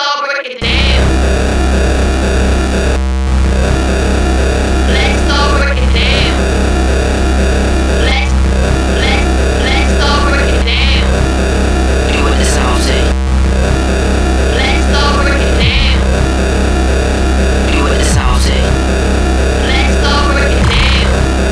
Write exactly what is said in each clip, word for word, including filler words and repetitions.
all break it down. Let's all break it down. Let's, let's, let's all break it down. Do what the song say. Let's all break it down. Do what the song say. Let's all break it down.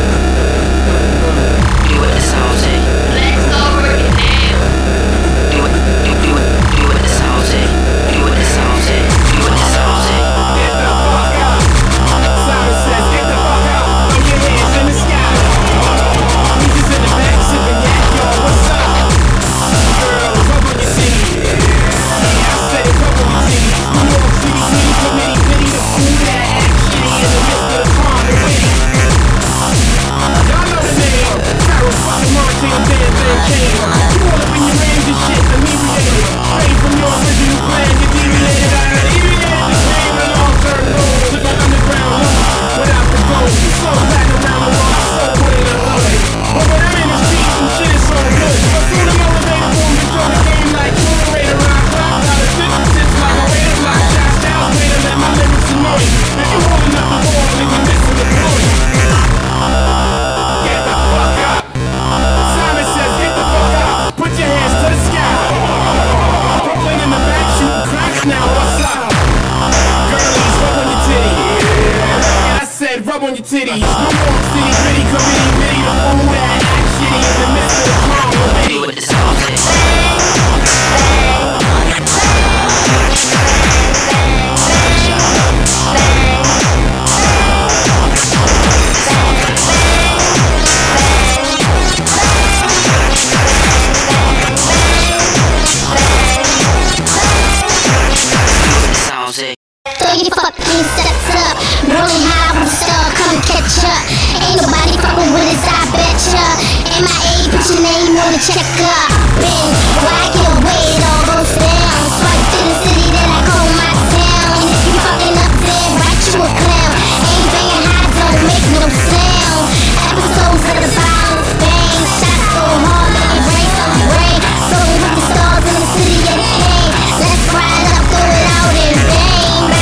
Do what the song say. Let's all break it down. Do what, do, do what, do what the song say. Do what the song say. Do what the song say. Get the fuck out. Simon says, get the fuck out. Throw your hands in the sky. Weezy's in the back sipping yak, yo, what's up? Girls, rub on your titties. Yeah, I said it, rub on your titties. New York City, city committee, pity the fool that act shitty in the midst of the calm and witty. Y'all know the name. Pharaoh fucking Montana, Dan, Dan King. You all up in your range and shit, inebriated. Straight from your original plan, you deviated out of deviated. The game and long-term goals. Took an underground loop without the gold. So back around the world, so put in the hood. But when I'm in the streets, some shit is so good. But soon I'm elevated, boom, control the game like generator. Rock, rock, out of synthesis like a way to block. Shots down, way to let my lyrics annoy. If you holding up the wall, then you're missing the point. Get the fuck up. Simon says, get the fuck up. Put your hands to the sky. Brooklyn in the back shooting cracks now, what's up? Girlies, rub on your titties. Yeah, I said rub on your titties. New York City, gritty committee, bitty the fool that act shitty in the midst of the calm and Do witty. what the song say. Song say. Throw your fucking steps up. Rolling high with the star, come and catch up. Ain't nobody fucking with us, I betcha. M I A, put your name on the checker. Man, why get away, it all goes down. Swipe through the city that I call my town. And if you fucking up there, write you a clown. Ain't banging high, don't make no sound. Episodes of the violence, bang. Shots go hard, make it rain, so rain. So with the stars in the city of the pain. Let's ride up, throw it out and bang, bang.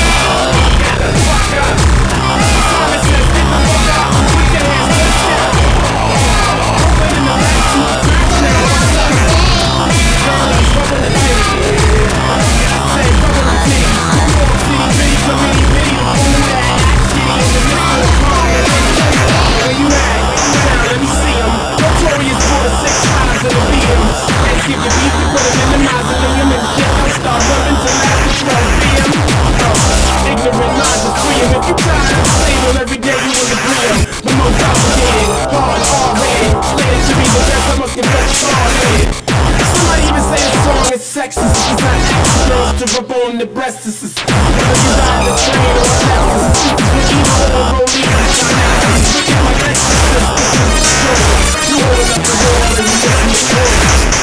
Somebody even say the song is sexist. It's not action girls to rub on the breasts. Whether you ride the train or a Lexus, with either or rolling, shine out. Look at my Lexus, this is the truth. You hold up the wall and you listen to truth.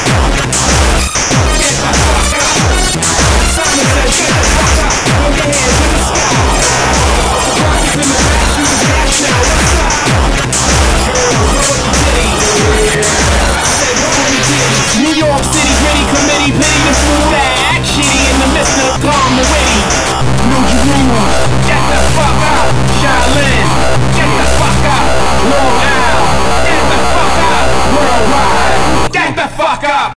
Get the fuck up. Simon says, get the fuck up. Throw your hands in the sky. Rockets in the back, shooting gas now. What's up? Girls, roll your titties. New York City, gritty committee, pity the fool that act shitty in the midst of the calm and witty. New Jerusalem, get the fuck out. Shaolin, get the fuck out. Long Island, get the fuck out. Worldwide, get the fuck out.